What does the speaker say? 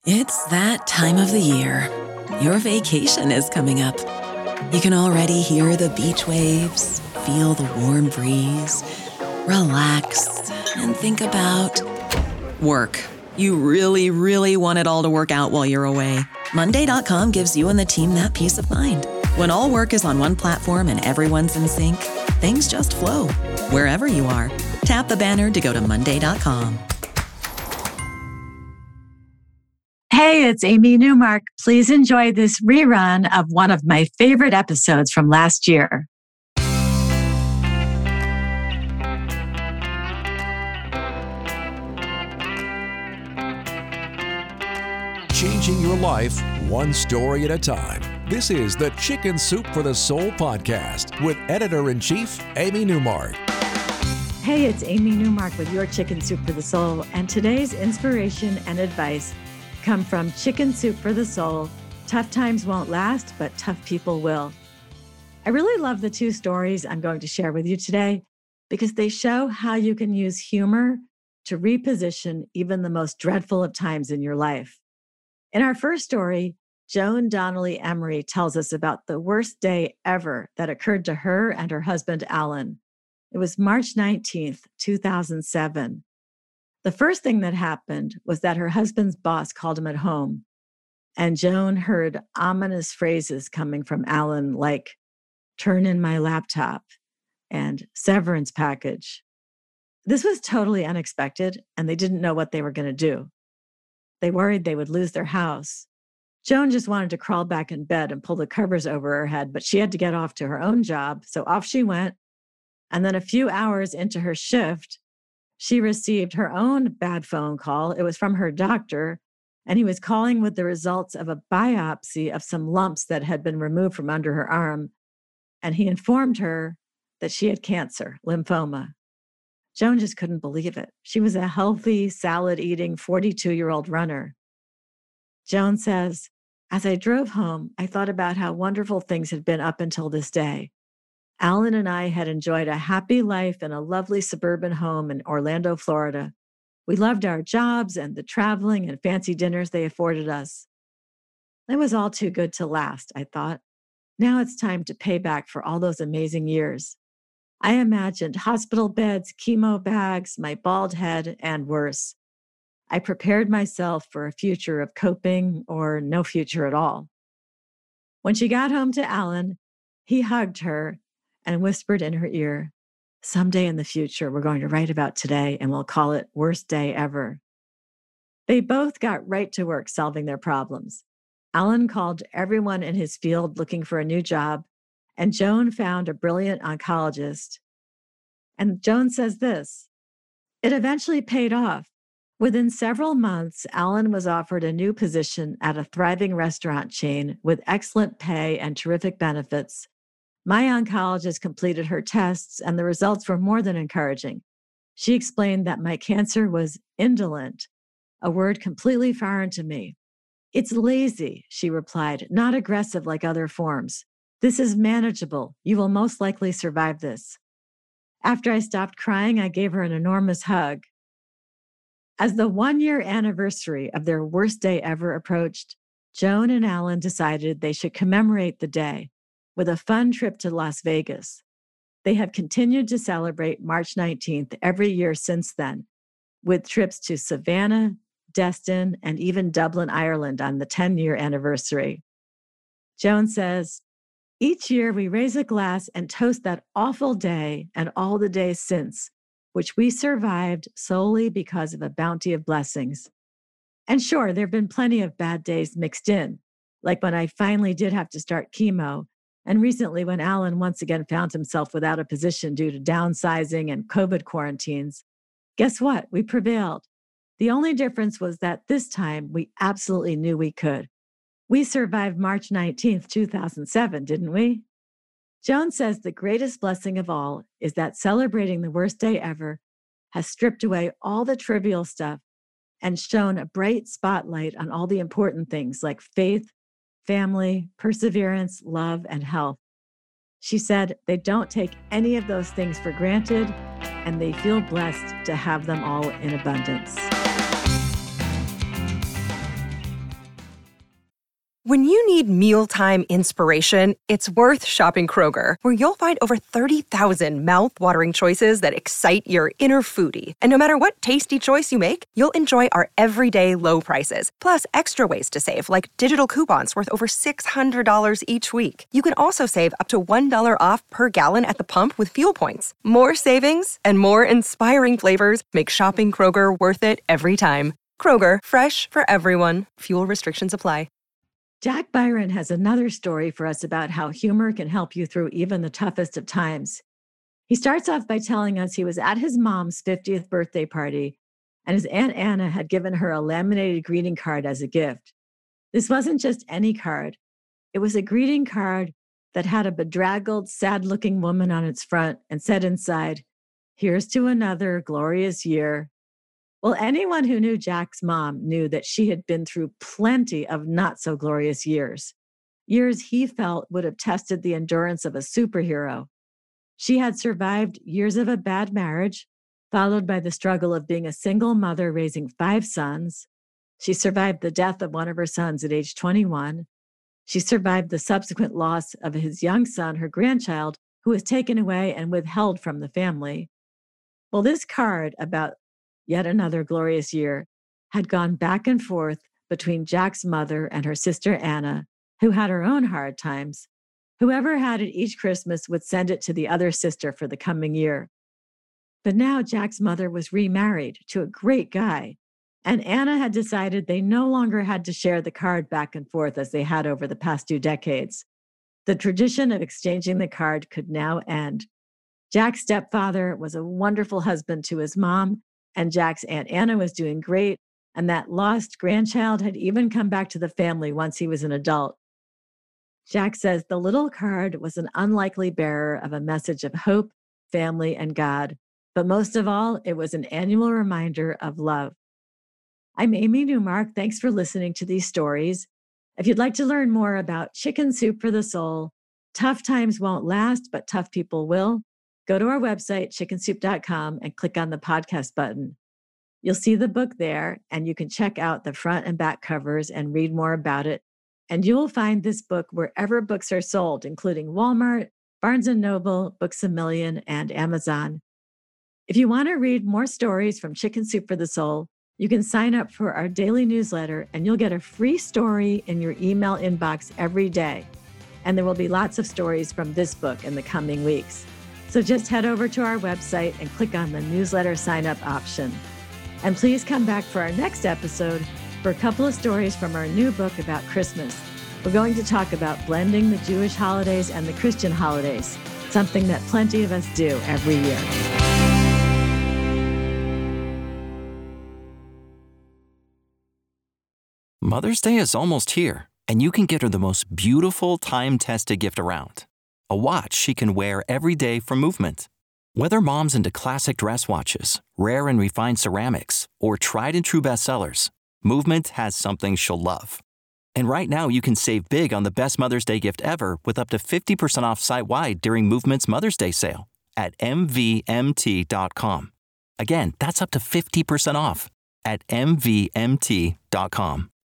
It's that time of the year. Your vacation is coming up. You can already hear the beach waves, feel the warm breeze, relax, and think about work. You really, really want it all to work out while you're away. Monday.com gives you and the team that peace of mind. When all work is on one platform and everyone's in sync, things just flow. Wherever you are, tap the banner to go to Monday.com. Hey, it's Amy Newmark. Please enjoy this rerun of one of my favorite episodes from last year. Changing your life one story at a time. This is the Chicken Soup for the Soul podcast with Editor-in-Chief Amy Newmark. Hey, it's Amy Newmark with your Chicken Soup for the Soul, and today's inspiration and advice come from Chicken Soup for the Soul. Tough times won't last, but tough people will. I really love the two stories I'm going to share with you today because they show how you can use humor to reposition even the most dreadful of times in your life. In our first story, Joan Donnelly Emery tells us about the worst day ever that occurred to her and her husband, Alan. It was March 19th, 2007. The first thing that happened was that her husband's boss called him at home, and Joan heard ominous phrases coming from Alan like, "Turn in my laptop," and "severance package." This was totally unexpected, and they didn't know what they were going to do. They worried they would lose their house. Joan just wanted to crawl back in bed and pull the covers over her head, but she had to get off to her own job, so off she went. And then a few hours into her shift, she received her own bad phone call. It was from her doctor, and he was calling with the results of a biopsy of some lumps that had been removed from under her arm. And he informed her that she had cancer, lymphoma. Joan just couldn't believe it. She was a healthy, salad-eating 42-year-old runner. Joan says, "As I drove home, I thought about how wonderful things had been up until this day. Alan and I had enjoyed a happy life in a lovely suburban home in Orlando, Florida. We loved our jobs and the traveling and fancy dinners they afforded us. It was all too good to last, I thought. Now it's time to pay back for all those amazing years. I imagined hospital beds, chemo bags, my bald head, and worse. I prepared myself for a future of coping or no future at all." When she got home to Alan, he hugged her and whispered in her ear, "Someday in the future, we're going to write about today and we'll call it Worst Day Ever." They both got right to work solving their problems. Alan called everyone in his field looking for a new job, and Joan found a brilliant oncologist. And Joan says this, "It eventually paid off. Within several months, Alan was offered a new position at a thriving restaurant chain with excellent pay and terrific benefits. My oncologist completed her tests, and the results were more than encouraging. She explained that my cancer was indolent, a word completely foreign to me. It's lazy," she replied, "not aggressive like other forms. This is manageable. You will most likely survive this." After I stopped crying, I gave her an enormous hug. As the 1-year anniversary of their worst day ever approached, Joan and Alan decided they should commemorate the day with a fun trip to Las Vegas. They have continued to celebrate March 19th every year since then, with trips to Savannah, Destin, and even Dublin, Ireland on the 10-year anniversary. Joan says, "Each year we raise a glass and toast that awful day and all the days since, which we survived solely because of a bounty of blessings. And sure, there have been plenty of bad days mixed in, like when I finally did have to start chemo, and recently when Alan once again found himself without a position due to downsizing and COVID quarantines. Guess what? We prevailed. The only difference was that this time we absolutely knew we could. We survived March 19th, 2007, didn't we?" Joan says the greatest blessing of all is that celebrating the worst day ever has stripped away all the trivial stuff and shone a bright spotlight on all the important things like faith, family, perseverance, love, and health. She said they don't take any of those things for granted, and they feel blessed to have them all in abundance. When you need mealtime inspiration, it's worth shopping Kroger, where you'll find over 30,000 mouth-watering choices that excite your inner foodie. And no matter what tasty choice you make, you'll enjoy our everyday low prices, plus extra ways to save, like digital coupons worth over $600 each week. You can also save up to $1 off per gallon at the pump with fuel points. More savings and more inspiring flavors make shopping Kroger worth it every time. Kroger, fresh for everyone. Fuel restrictions apply. Jack Byron has another story for us about how humor can help you through even the toughest of times. He starts off by telling us he was at his mom's 50th birthday party, and his Aunt Anna had given her a laminated greeting card as a gift. This wasn't just any card. It was a greeting card that had a bedraggled, sad-looking woman on its front and said inside, "Here's to another glorious year." Well, anyone who knew Jack's mom knew that she had been through plenty of not-so-glorious years. Years he felt would have tested the endurance of a superhero. She had survived years of a bad marriage, followed by the struggle of being a single mother raising 5 sons. She survived the death of one of her sons at age 21. She survived the subsequent loss of his young son, her grandchild, who was taken away and withheld from the family. Well, this card about yet another glorious year had gone back and forth between Jack's mother and her sister Anna, who had her own hard times. Whoever had it each Christmas would send it to the other sister for the coming year. But now Jack's mother was remarried to a great guy, and Anna had decided they no longer had to share the card back and forth as they had over the past 2 decades. The tradition of exchanging the card could now end. Jack's stepfather was a wonderful husband to his mom, and Jack's Aunt Anna was doing great, and that lost grandchild had even come back to the family once he was an adult. Jack says the little card was an unlikely bearer of a message of hope, family, and God, but most of all, it was an annual reminder of love. I'm Amy Newmark. Thanks for listening to these stories. If you'd like to learn more about Chicken Soup for the Soul, tough times won't last, but tough people will, go to our website, chickensoup.com, and click on the podcast button. You'll see the book there, and you can check out the front and back covers and read more about it. And you'll find this book wherever books are sold, including Walmart, Barnes & Noble, Books A Million, and Amazon. If you want to read more stories from Chicken Soup for the Soul, you can sign up for our daily newsletter, and you'll get a free story in your email inbox every day. And there will be lots of stories from this book in the coming weeks. So just head over to our website and click on the newsletter sign-up option. And please come back for our next episode for a couple of stories from our new book about Christmas. We're going to talk about blending the Jewish holidays and the Christian holidays, something that plenty of us do every year. Mother's Day is almost here, and you can get her the most beautiful time-tested gift around. A watch she can wear every day from Movement. Whether mom's into classic dress watches, rare and refined ceramics, or tried and true bestsellers, Movement has something she'll love. And right now you can save big on the best Mother's Day gift ever with up to 50% off site-wide during Movement's Mother's Day sale at mvmt.com. Again, that's up to 50% off at mvmt.com.